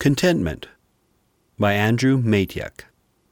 Contentment by Andrew Matiak.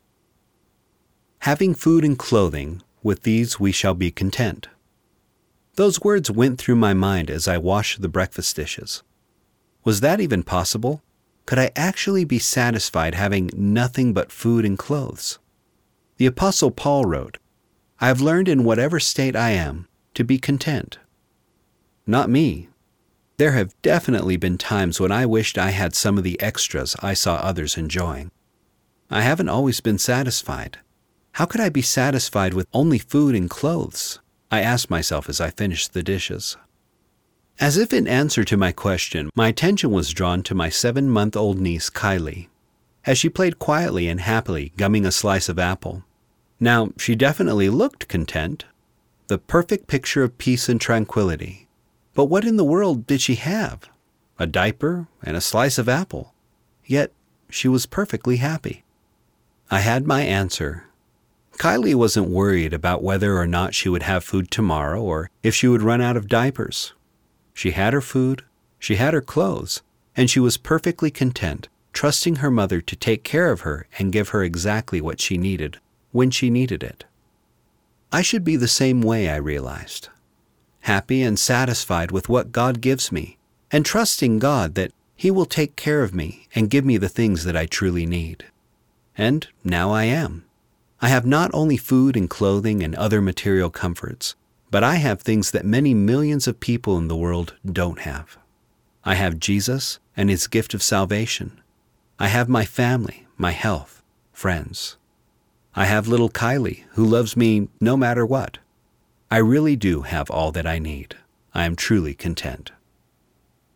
Having food and clothing, with these we shall be content. Those words went through my mind as I washed the breakfast dishes. Was that even possible? Could I actually be satisfied having nothing but food and clothes? The Apostle Paul wrote, "I have learned in whatever state I am to be content." Not me. There have definitely been times when I wished I had some of the extras I saw others enjoying. I haven't always been satisfied. How could I be satisfied with only food and clothes? I asked myself as I finished the dishes. As if in answer to my question, my attention was drawn to my 7-month-old niece, Kylie, as she played quietly and happily, gumming a slice of apple. Now, she definitely looked content, the perfect picture of peace and tranquility. But what in the world did she have? A diaper and a slice of apple. Yet she was perfectly happy. I had my answer. Kylie wasn't worried about whether or not she would have food tomorrow or if she would run out of diapers. She had her food, she had her clothes, and she was perfectly content, trusting her mother to take care of her and give her exactly what she needed when she needed it. I should be the same way, I realized. Happy and satisfied with what God gives me, and trusting God that He will take care of me and give me the things that I truly need. And now I am. I have not only food and clothing and other material comforts, but I have things that many millions of people in the world don't have. I have Jesus and His gift of salvation. I have my family, my health, friends. I have little Kylie, who loves me no matter what. I really do have all that I need. I am truly content.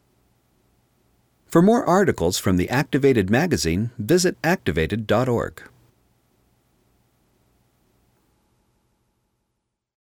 For more articles from the Activated magazine, visit activated.org.